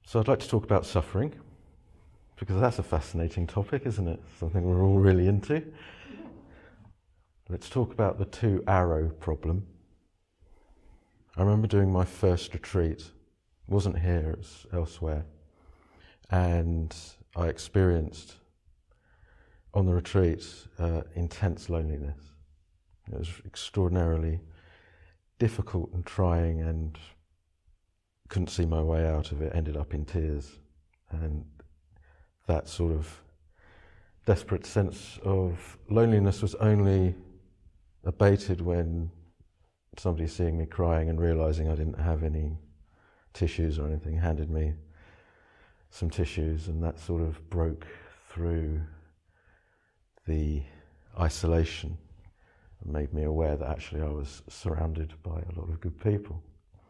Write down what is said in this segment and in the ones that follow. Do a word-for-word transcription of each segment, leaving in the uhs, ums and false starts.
So I'd like to talk about suffering, because that's a fascinating topic, isn't it? Something we're all really into. Let's talk about the two arrow problem. I remember doing my first retreat. It wasn't here, it was elsewhere. And I experienced on the retreat uh, intense loneliness. It was extraordinarily difficult and trying, and couldn't see my way out of it, ended up in tears. And that sort of desperate sense of loneliness was only abated when somebody seeing me crying and realising I didn't have any tissues or anything handed me some tissues, and that sort of broke through the isolation and made me aware that actually I was surrounded by a lot of good people.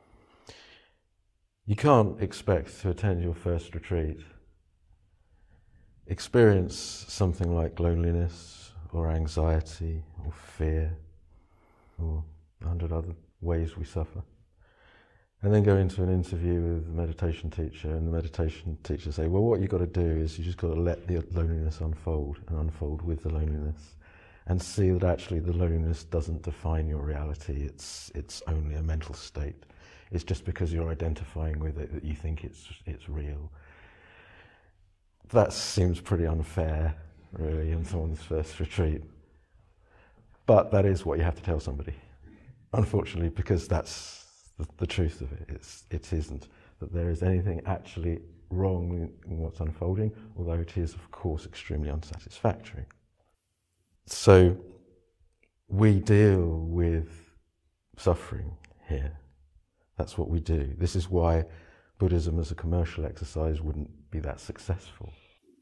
You can't expect to attend your first retreat, experience something like loneliness or anxiety or fear or a hundred other ways we suffer, and then go into an interview with the meditation teacher, and the meditation teacher say, well, what you've got to do is you just got to let the loneliness unfold and unfold with the loneliness, and see that actually the loneliness doesn't define your reality. It's it's only a mental state. It's just because you're identifying with it that you think it's it's real. That seems pretty unfair, really, in someone's first retreat. But that is what you have to tell somebody, unfortunately, because that's the, the truth of it. It's, it isn't that there is anything actually wrong in what's unfolding, although it is, of course, extremely unsatisfactory. So we deal with suffering here. That's what we do. This is why Buddhism as a commercial exercise wouldn't be that successful.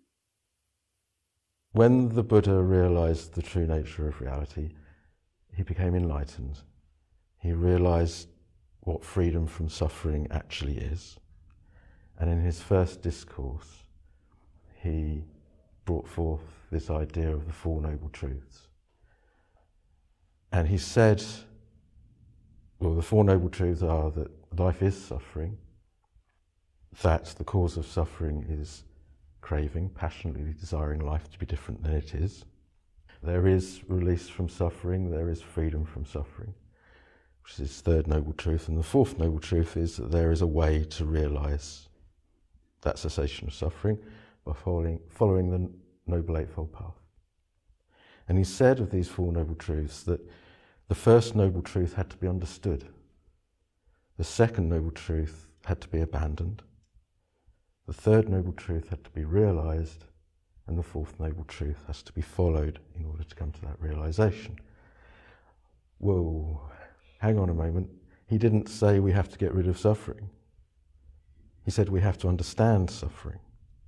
When the Buddha realized the true nature of reality, he became enlightened. He realized what freedom from suffering actually is. And in his first discourse, he brought forth this idea of the Four Noble Truths. And he said, well, the Four Noble Truths are that life is suffering, that the cause of suffering is craving, passionately desiring life to be different than it is. There is release from suffering, there is freedom from suffering, which is his third noble truth. And the fourth noble truth is that there is a way to realise that cessation of suffering by following, following the Noble Eightfold Path. And he said of these Four Noble Truths that the first noble truth had to be understood, the second noble truth had to be abandoned, the third noble truth had to be realised, and the fourth noble truth has to be followed in order to come to that realisation. Whoa, hang on a moment. He didn't say we have to get rid of suffering. He said we have to understand suffering.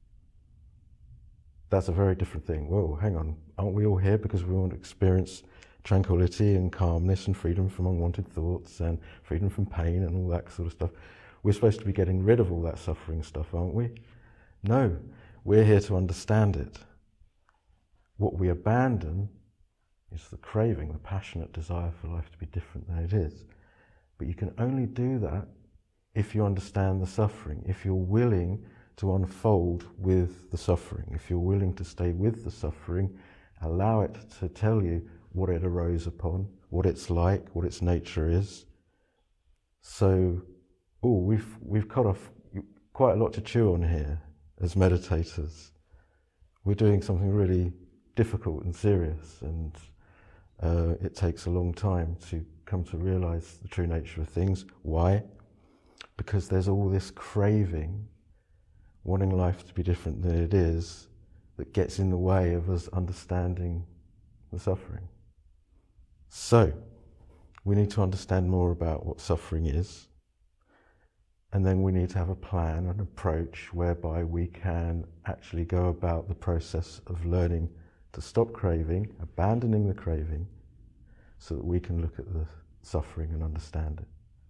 That's a very different thing. Whoa, hang on. Aren't we all here because we want to experience tranquility and calmness and freedom from unwanted thoughts and freedom from pain and all that sort of stuff? We're supposed to be getting rid of all that suffering stuff, aren't we? No, we're here to understand it. What we abandon is the craving, the passionate desire for life to be different than it is. But you can only do that if you understand the suffering, if you're willing to unfold with the suffering, if you're willing to stay with the suffering, allow it to tell you what it arose upon, what it's like, what its nature is. So, oh, we've we've cut off quite a lot to chew on here as meditators. We're doing something really difficult and serious, and uh, it takes a long time to come to realise the true nature of things. Why? Because there's all this craving, wanting life to be different than it is, that gets in the way of us understanding the suffering. So, we need to understand more about what suffering is, and then we need to have a plan, an approach whereby we can actually go about the process of learning to stop craving, abandoning the craving, so that we can look at the suffering and understand it.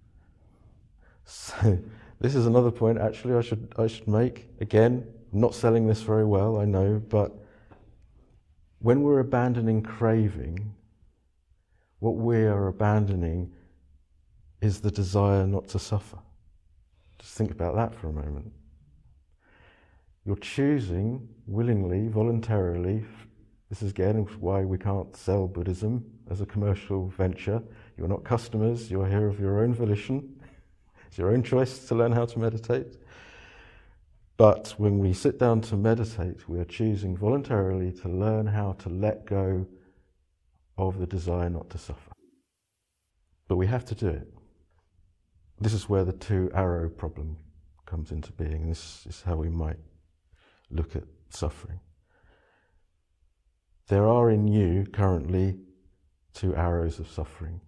So, this is another point actually I should I should make. Again, I'm not selling this very well, I know, but when we're abandoning craving, what we are abandoning is the desire not to suffer. Just think about that for a moment. You're choosing willingly, voluntarily. This is again why we can't sell Buddhism as a commercial venture. You're not customers, you're here of your own volition. It's your own choice to learn how to meditate. But when we sit down to meditate, we are choosing voluntarily to learn how to let go of the desire not to suffer. But we have to do it. This is where the two-arrow problem comes into being, and this is how we might look at suffering. There are in you currently two arrows of suffering.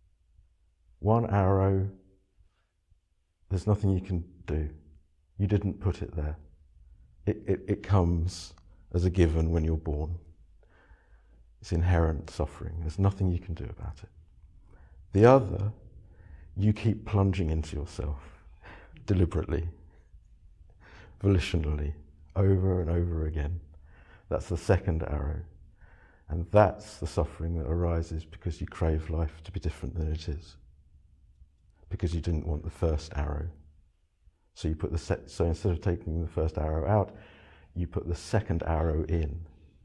One arrow, there's nothing you can do. You didn't put it there. It, it, it comes as a given when you're born. It's inherent suffering. There's nothing you can do about it. The other, you keep plunging into yourself deliberately, volitionally, over and over again. That's the second arrow. And that's the suffering that arises because you crave life to be different than it is. Because you didn't want the first arrow. So you put the se- so instead of taking the first arrow out, you put the second arrow in.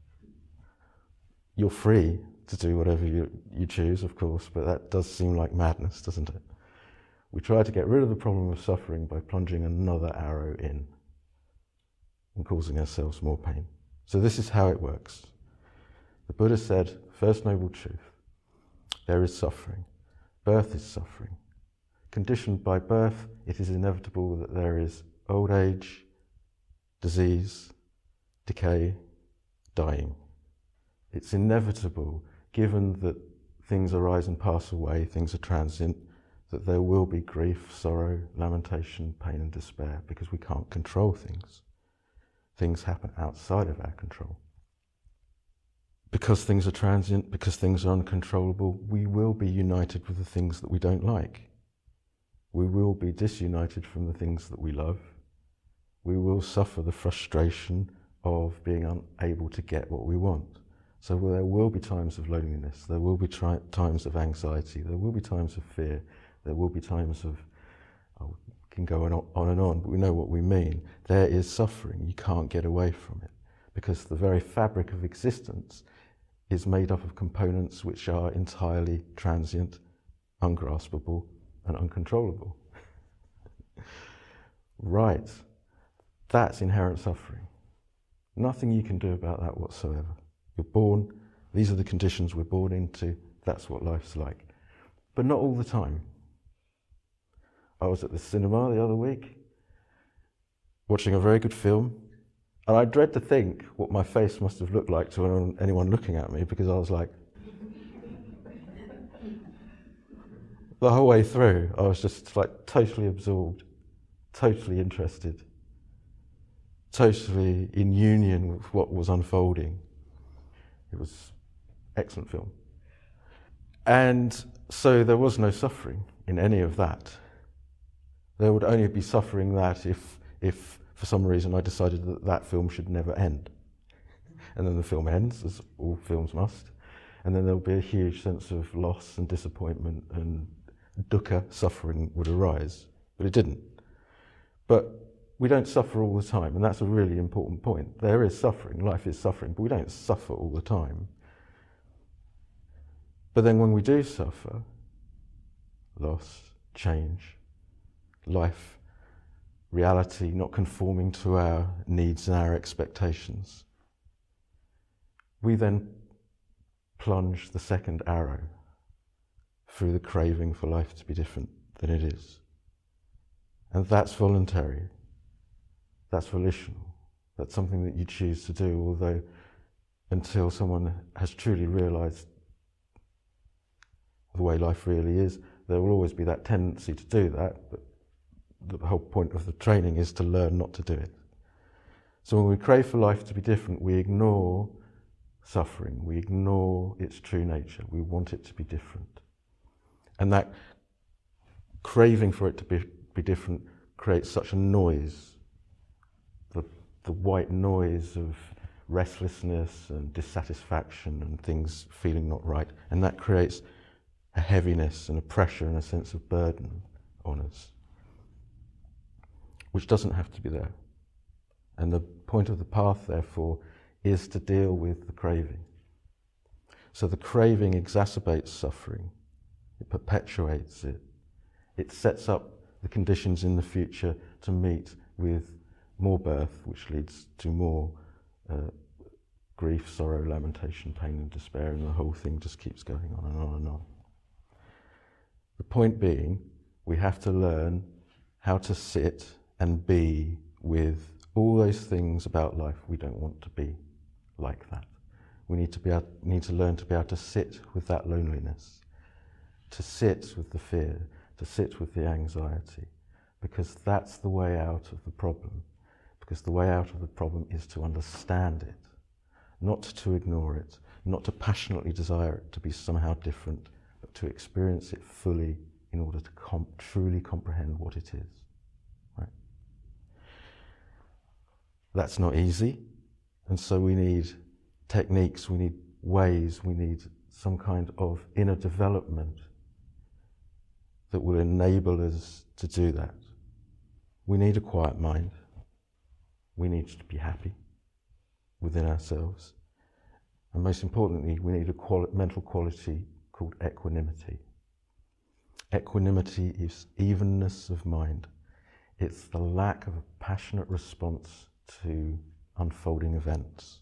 You're free to do whatever you, you choose, of course, but that does seem like madness, doesn't it? We try to get rid of the problem of suffering by plunging another arrow in and causing ourselves more pain. So this is how it works. The Buddha said, first noble truth, there is suffering. Birth is suffering. Conditioned by birth, it is inevitable that there is old age, disease, decay, dying. It's inevitable, given that things arise and pass away, things are transient, that there will be grief, sorrow, lamentation, pain and despair, because we can't control things. Things happen outside of our control. Because things are transient, because things are uncontrollable, we will be united with the things that we don't like. We will be disunited from the things that we love. We will suffer the frustration of being unable to get what we want. So there will be times of loneliness, there will be tri- times of anxiety, there will be times of fear, there will be times of, oh, we can go on, on and on, but we know what we mean. There is suffering, you can't get away from it, because the very fabric of existence is made up of components which are entirely transient, ungraspable, and uncontrollable. Right, that's inherent suffering. Nothing you can do about that whatsoever. You're born, these are the conditions we're born into, that's what life's like. But not all the time. I was at the cinema the other week, watching a very good film, and I dread to think what my face must have looked like to anyone looking at me, because I was like, the whole way through, I was just like totally absorbed, totally interested, totally in union with what was unfolding. It was an excellent film. And so there was no suffering in any of that. There would only be suffering that if, if for some reason I decided that that film should never end. And then the film ends, as all films must, and then there'll be a huge sense of loss and disappointment, and dukkha, suffering, would arise. But it didn't. But we don't suffer all the time, and that's a really important point. There is suffering, life is suffering, but we don't suffer all the time. But then when we do suffer, loss, change, life, reality not conforming to our needs and our expectations, we then plunge the second arrow through the craving for life to be different than it is. And that's voluntary. That's volitional. That's something that you choose to do, although until someone has truly realised the way life really is, there will always be that tendency to do that, but the whole point of the training is to learn not to do it. So when we crave for life to be different, we ignore suffering, we ignore its true nature, we want it to be different. And that craving for it to be, be different creates such a noise, the, the white noise of restlessness and dissatisfaction and things feeling not right, and that creates a heaviness and a pressure and a sense of burden on us, which doesn't have to be there. And the point of the path, therefore, is to deal with the craving. So the craving exacerbates suffering, it perpetuates it, it sets up the conditions in the future to meet with more birth, which leads to more uh, grief, sorrow, lamentation, pain and despair, and the whole thing just keeps going on and on and on. The point being, we have to learn how to sit and be with all those things about life we don't want to be like that. We need to be able, need to learn to be able to sit with that loneliness, to sit with the fear, to sit with the anxiety, because that's the way out of the problem. Because the way out of the problem is to understand it, not to ignore it, not to passionately desire it to be somehow different, but to experience it fully in order to comp- truly comprehend what it is. Right? That's not easy, and so we need techniques, we need ways, we need some kind of inner development that will enable us to do that. We need a quiet mind. We need to be happy within ourselves. And most importantly, we need a quali- mental quality called equanimity. Equanimity is evenness of mind. It's the lack of a passionate response to unfolding events.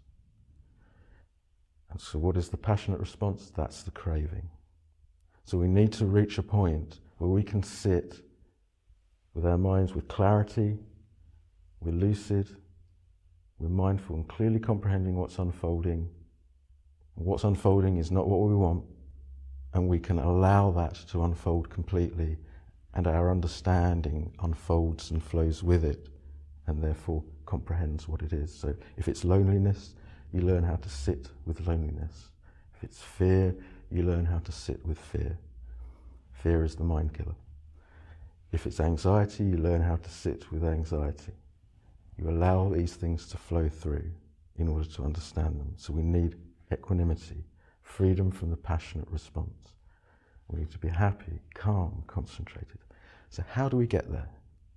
And so what is the passionate response? That's the craving. So we need to reach a point where we can sit with our minds with clarity, we're lucid, we're mindful and clearly comprehending what's unfolding. What's unfolding is not what we want, and we can allow that to unfold completely, and our understanding unfolds and flows with it, and therefore comprehends what it is. So if it's loneliness, you learn how to sit with loneliness. If it's fear, you learn how to sit with fear. Fear is the mind killer. If it's anxiety, you learn how to sit with anxiety. You allow these things to flow through in order to understand them. So we need equanimity, freedom from the passionate response. We need to be happy, calm, concentrated. So how do we get there?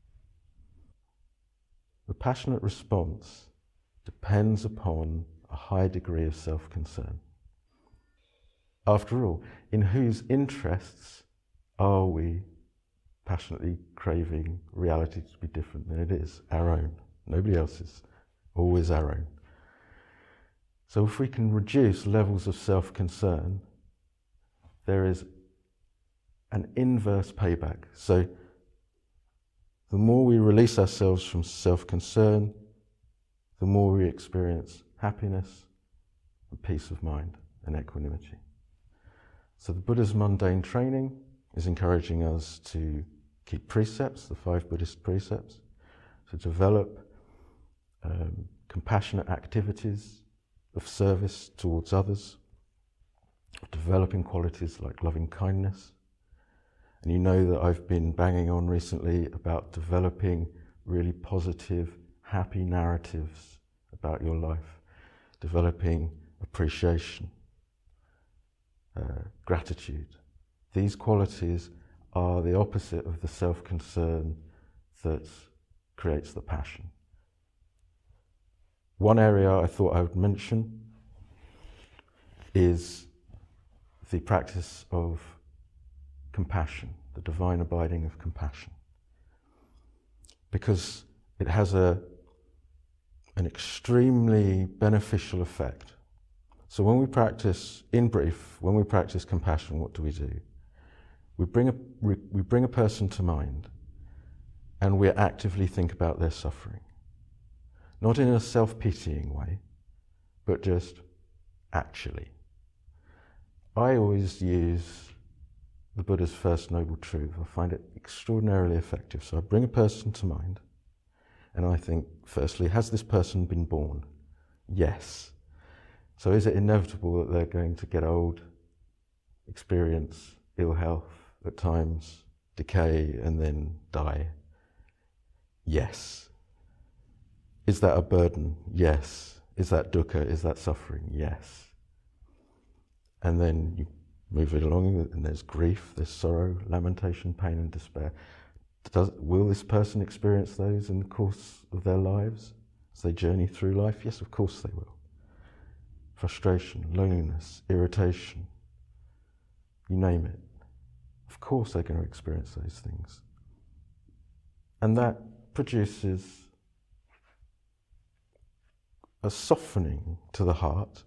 The passionate response depends upon a high degree of self-concern. After all, in whose interests are we passionately craving reality to be different than it is? Our own. Nobody else's. Always our own. So if we can reduce levels of self-concern, there is an inverse payback. So the more we release ourselves from self-concern, the more we experience happiness and peace of mind and equanimity. So the Buddha's mundane training is encouraging us to keep precepts, the five Buddhist precepts, to develop um, compassionate activities of service towards others, of developing qualities like loving kindness. And you know that I've been banging on recently about developing really positive, happy narratives about your life, developing appreciation, uh, gratitude. These qualities are the opposite of the self-concern that creates the passion. One area I thought I would mention is the practice of compassion, the divine abiding of compassion, because it has a, an extremely beneficial effect. So when we practice, in brief, when we practice compassion, what do we do? We bring a, we bring a person to mind and we actively think about their suffering. Not in a self-pitying way, but just actually. I always use the Buddha's first noble truth. I find it extraordinarily effective. So I bring a person to mind and I think, firstly, has this person been born? Yes. So is it inevitable that they're going to get old, experience ill health at times, decay, and then die? Yes. Is that a burden? Yes. Is that dukkha? Is that suffering? Yes. And then you move it along, and there's grief, there's sorrow, lamentation, pain, and despair. Does, will this person experience those in the course of their lives? as they journey through life? Yes, of course they will. Frustration, loneliness, irritation, you name it. Of course they're going to experience those things. And that produces a softening to the heart,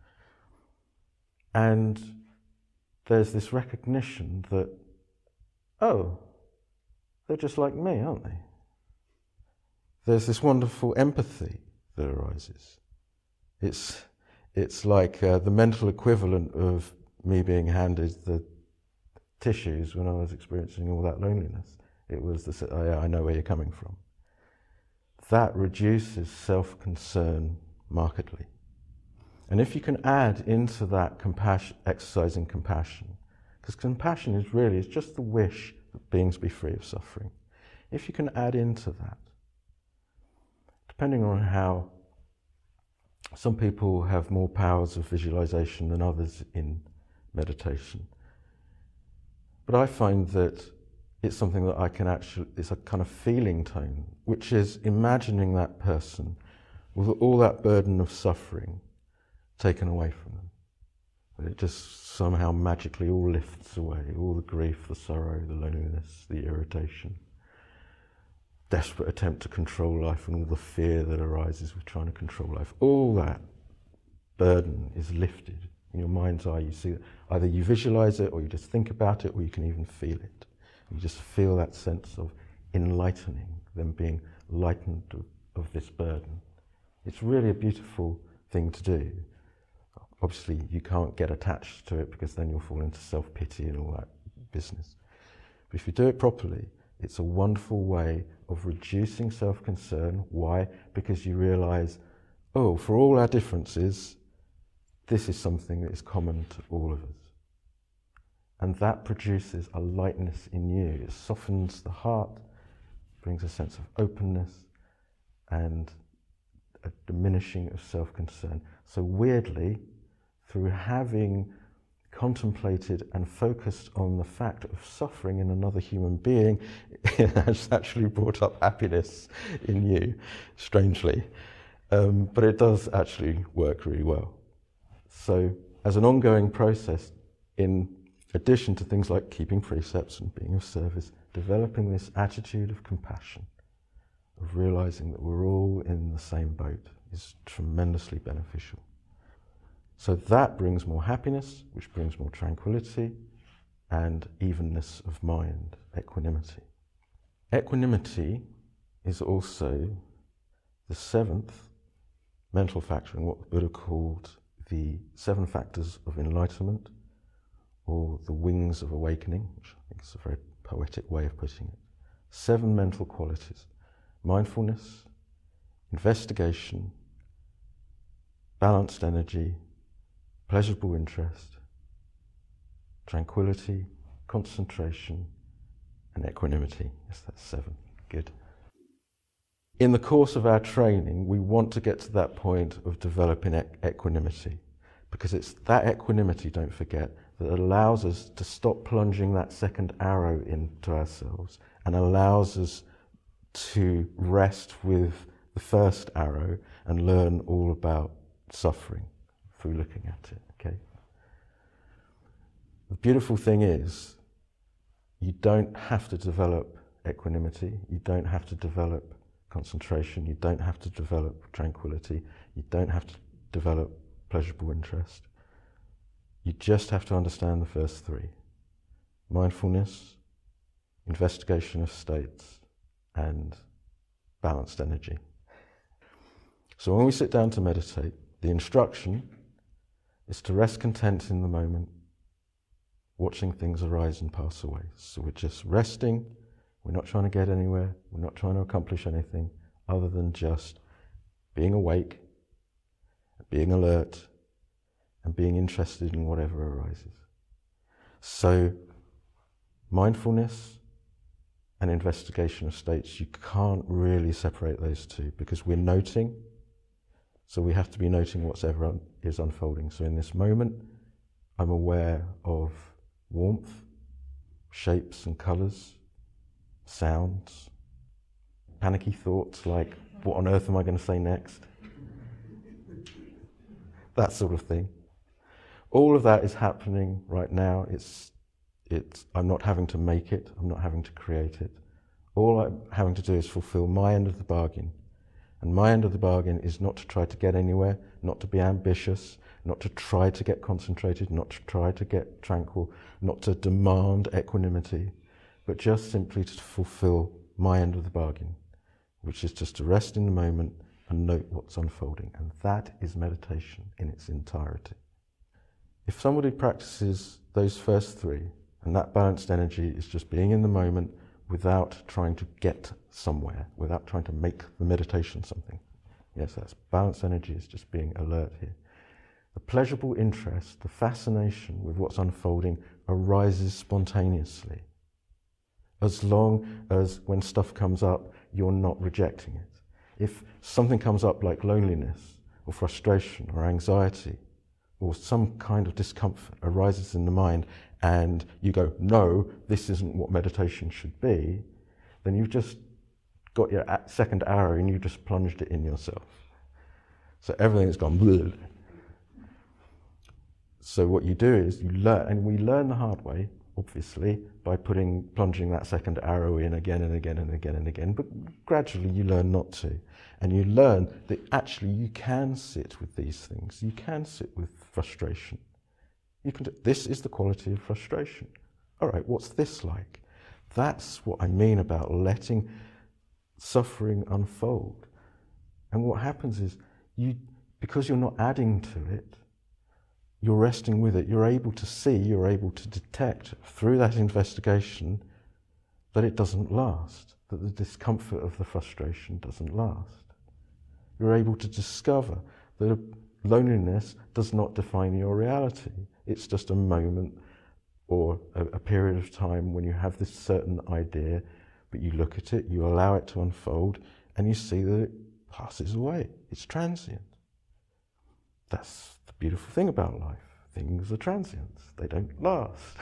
and there's this recognition that, oh, they're just like me, aren't they? There's this wonderful empathy that arises. It's, it's like uh, the mental equivalent of me being handed the tissues when I was experiencing all that loneliness. It was the, oh yeah, I know where you're coming from. That reduces self-concern markedly. And if you can add into that compassion, exercising compassion, because compassion is really, it's just the wish that beings be free of suffering. If you can add into that, depending on how some people have more powers of visualization than others in meditation. But I find that it's something that I can actually, it's a kind of feeling tone, which is imagining that person with all that burden of suffering taken away from them. And it just somehow magically all lifts away, all the grief, the sorrow, the loneliness, the irritation, desperate attempt to control life and all the fear that arises with trying to control life. All that burden is lifted in your mind's eye. You see it. Either you visualize it or you just think about it, or you can even feel it. You just feel that sense of enlightening, them being lightened of, of this burden. It's really a beautiful thing to do. Obviously, you can't get attached to it because then you'll fall into self-pity and all that business. But if you do it properly, it's a wonderful way of reducing self-concern. Why? Because you realize, oh, for all our differences, this is something that is common to all of us. And that produces a lightness in you. It softens the heart, brings a sense of openness and a diminishing of self-concern. So weirdly, through having contemplated and focused on the fact of suffering in another human being, it has actually brought up happiness in you, strangely. Um, but it does actually work really well. So as an ongoing process, in addition to things like keeping precepts and being of service, developing this attitude of compassion, of realizing that we're all in the same boat, is tremendously beneficial. So that brings more happiness, which brings more tranquility and evenness of mind, equanimity. Equanimity is also the seventh mental factor in what the Buddha called the seven factors of enlightenment, or the wings of awakening, which I think is a very poetic way of putting it. Seven mental qualities: mindfulness, investigation, balanced energy, pleasurable interest, tranquility, concentration, and equanimity. Yes, that's seven. Good. In the course of our training, we want to get to that point of developing e- equanimity, because it's that equanimity, don't forget, that allows us to stop plunging that second arrow into ourselves and allows us to rest with the first arrow and learn all about suffering through looking at it, okay? The beautiful thing is, you don't have to develop equanimity, you don't have to develop concentration, you don't have to develop tranquility, you don't have to develop pleasurable interest. You just have to understand the first three: mindfulness, investigation of states, and balanced energy. So when we sit down to meditate, the instruction is to rest content in the moment, watching things arise and pass away. So we're just resting, we're not trying to get anywhere, we're not trying to accomplish anything other than just being awake, being alert, and being interested in whatever arises. So mindfulness and investigation of states, you can't really separate those two, because we're noting, so we have to be noting whatever un- is unfolding. So in this moment, I'm aware of warmth, shapes and colours, sounds, panicky thoughts like, what on earth am I going to say next? That sort of thing. All of that is happening right now. It's, it's, I'm not having to make it. I'm not having to create it. All I'm having to do is fulfill my end of the bargain. And my end of the bargain is not to try to get anywhere, not to be ambitious, not to try to get concentrated, not to try to get tranquil, not to demand equanimity, but just simply to fulfill my end of the bargain, which is just to rest in the moment and note what's unfolding. And that is meditation in its entirety. If somebody practices those first three, and that balanced energy is just being in the moment without trying to get somewhere, without trying to make the meditation something. Yes, that's balanced energy, is just being alert here. The pleasurable interest, the fascination with what's unfolding arises spontaneously. As long as when stuff comes up, you're not rejecting it. If something comes up like loneliness or frustration or anxiety or some kind of discomfort arises in the mind and you go, no, this isn't what meditation should be, then you've just got your second arrow and you just plunged it in yourself. So everything's gone bleh. So what you do is you learn, and we learn the hard way, obviously, by putting, plunging that second arrow in again and again and again and again, but gradually you learn not to. And you learn that actually you can sit with these things. You can sit with frustration. You can do, this is the quality of frustration. All right, what's this like? That's what I mean about letting suffering unfold. And what happens is, you, because you're not adding to it, you're resting with it, you're able to see, you're able to detect through that investigation that it doesn't last, that the discomfort of the frustration doesn't last. You're able to discover that loneliness does not define your reality. It's just a moment or a, a period of time when you have this certain idea, but you look at it, you allow it to unfold, and you see that it passes away. It's transient. That's the beautiful thing about life. Things are transient. They don't last.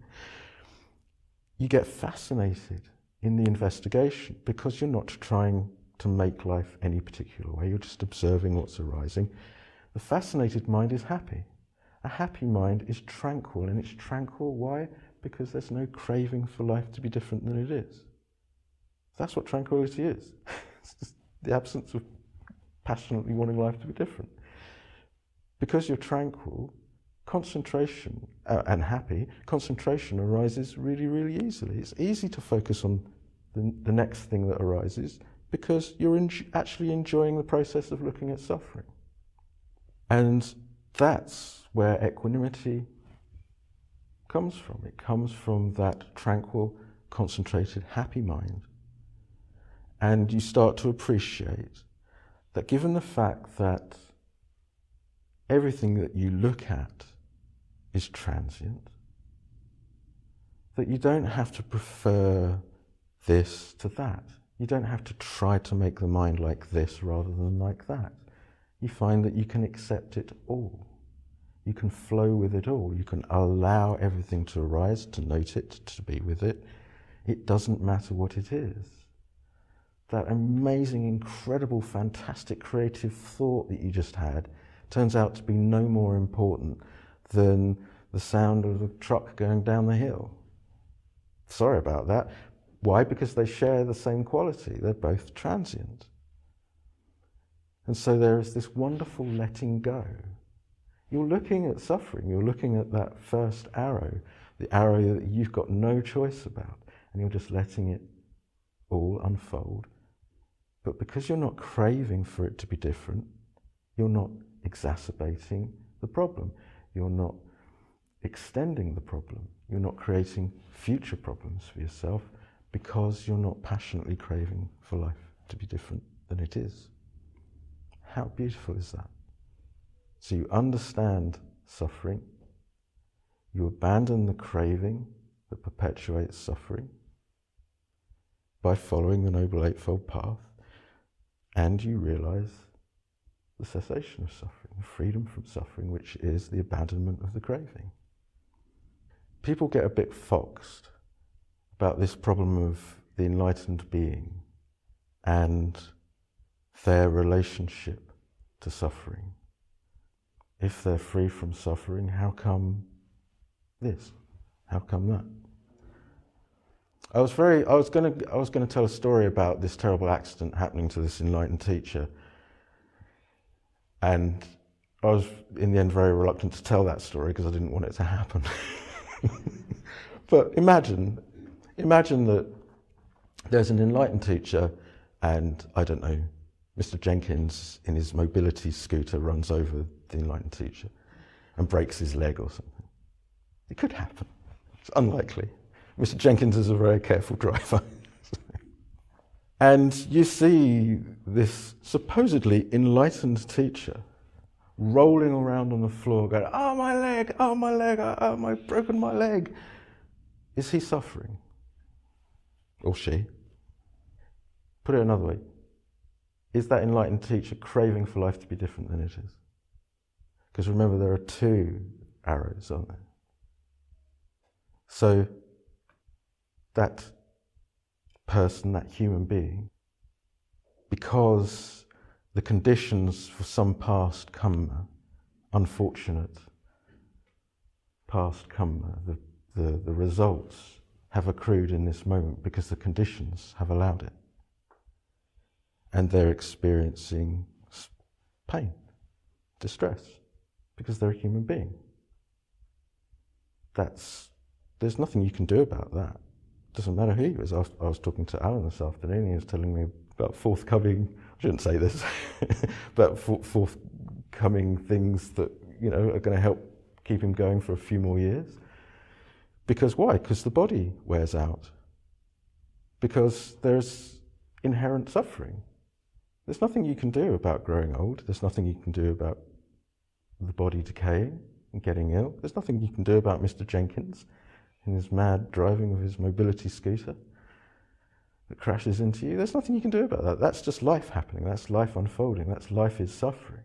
You get fascinated in the investigation because you're not trying to make life any particular way. You're just observing what's arising. The fascinated mind is happy. A happy mind is tranquil, and it's tranquil. Why? Because there's no craving for life to be different than it is. That's what tranquility is. It's just the absence of passionately wanting life to be different. Because you're tranquil, concentration, uh, and happy, concentration arises really, really easily. It's easy to focus on the, the next thing that arises because you're en- actually enjoying the process of looking at suffering. And that's where equanimity comes from. It comes from that tranquil, concentrated, happy mind. And you start to appreciate that given the fact that everything that you look at is transient, that you don't have to prefer this to that. You don't have to try to make the mind like this rather than like that. You find that you can accept it all. You can flow with it all. You can allow everything to arise, to note it, to be with it. It doesn't matter what it is. That amazing, incredible, fantastic creative thought that you just had turns out to be no more important than the sound of the truck going down the hill. Sorry about that. Why? Because they share the same quality. They're both transient. And so there is this wonderful letting go. You're looking at suffering. You're looking at that first arrow, the arrow that you've got no choice about, and you're just letting it all unfold. But because you're not craving for it to be different, you're not exacerbating the problem. You're not extending the problem. You're not creating future problems for yourself because you're not passionately craving for life to be different than it is. How beautiful is that? So you understand suffering, you abandon the craving that perpetuates suffering by following the Noble Eightfold Path, and you realize the cessation of suffering, the freedom from suffering, which is the abandonment of the craving. People get a bit foxed about this problem of the enlightened being and their relationship to suffering. If they're free from suffering, how come this? How come that? I was very. I was going to. I was going to tell a story about this terrible accident happening to this enlightened teacher, and I was, in the end, very reluctant to tell that story because I didn't want it to happen. But imagine, imagine that there's an enlightened teacher, and I don't know, Mister Jenkins in his mobility scooter runs over the enlightened teacher and breaks his leg or something. It could happen. It's unlikely. Mister Jenkins is a very careful driver. And you see this supposedly enlightened teacher rolling around on the floor going, oh, my leg, oh, my leg, oh, I've broken my leg. Is he suffering? Or she? Put it another way. Is that enlightened teacher craving for life to be different than it is? Because remember, there are two arrows, aren't there? So that person, that human being, because the conditions for some past karma, unfortunate past karma, the, the, the results have accrued in this moment because the conditions have allowed it. And they're experiencing pain, distress, because they're a human being. That's, there's nothing you can do about that. Doesn't matter who he is. I was, I was talking to Alan this afternoon. He was telling me about forthcoming, I shouldn't say this, but for, forthcoming things that, you know, are going to help keep him going for a few more years. Because why? Because the body wears out. Because there's inherent suffering. There's nothing you can do about growing old. There's nothing you can do about the body decaying and getting ill. There's nothing you can do about Mister Jenkins in his mad driving of his mobility scooter that crashes into you. There's nothing you can do about that. That's just life happening. That's life unfolding. That's life is suffering.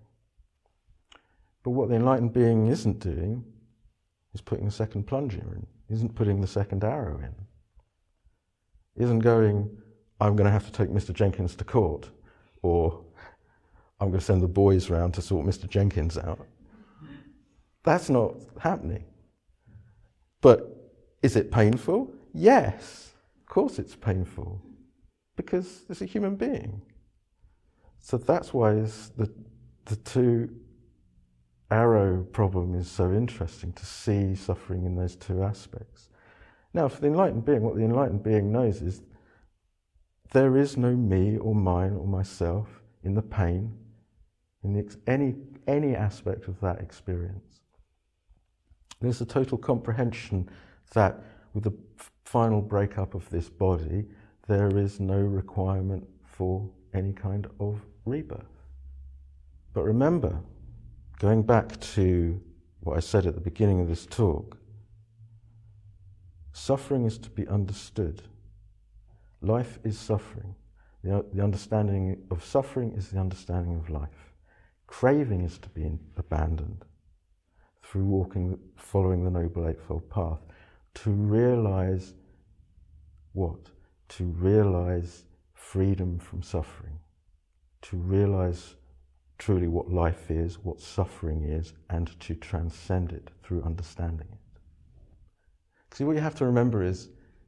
But what the enlightened being isn't doing is putting the second plunger in, isn't putting the second arrow in, isn't going, I'm going to have to take Mister Jenkins to court, or I'm going to send the boys round to sort Mister Jenkins out. That's not happening. But is it painful? Yes, of course it's painful, because it's a human being. So that's why it's the, the two arrow problem is so interesting, to see suffering in those two aspects. Now, for the enlightened being, what the enlightened being knows is there is no me or mine or myself in the pain, in the ex- any, any aspect of that experience. There's a total comprehension that with the f- final breakup of this body, there is no requirement for any kind of rebirth. But remember, going back to what I said at the beginning of this talk, suffering is to be understood. Life is suffering. The, the understanding of suffering is the understanding of life. Craving is to be in, abandoned through walking, following the Noble Eightfold Path, to realize what? To realize freedom from suffering, to realize truly what life is, what suffering is, and to transcend it through understanding it. See, what you have to remember is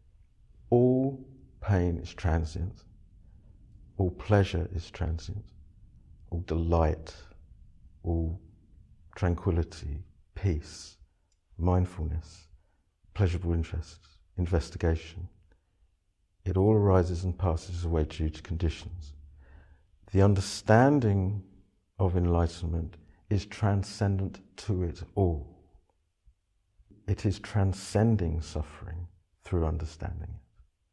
all pain is transient, all pleasure is transient, all delight, all tranquility, peace, mindfulness, pleasurable interest, investigation. It all arises and passes away due to conditions. The understanding of enlightenment is transcendent to it all. It is transcending suffering through understanding it.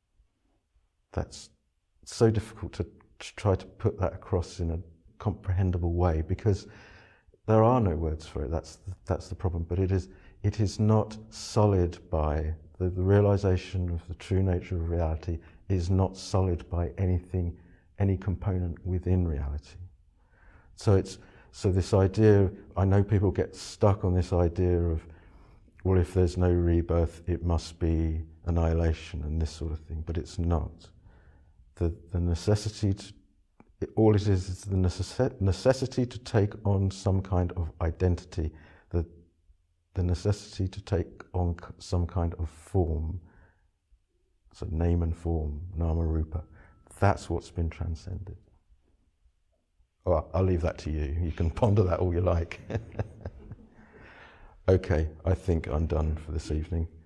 That's so difficult to, to try to put that across in a comprehensible way, because there are no words for it. That's the, that's the problem. But it is it is not solid by the, the realization of the true nature of reality is not solid by anything, any component within reality. So it's so this idea. I know people get stuck on this idea of, well, if there's no rebirth, it must be annihilation and this sort of thing. But it's not. The the necessity to, it, all it is is the necess- necessity to take on some kind of identity, the, the necessity to take on some kind of form. So name and form, nama rupa. That's what's been transcended. Well, I'll leave that to you. You can ponder that all you like. Okay, I think I'm done for this evening.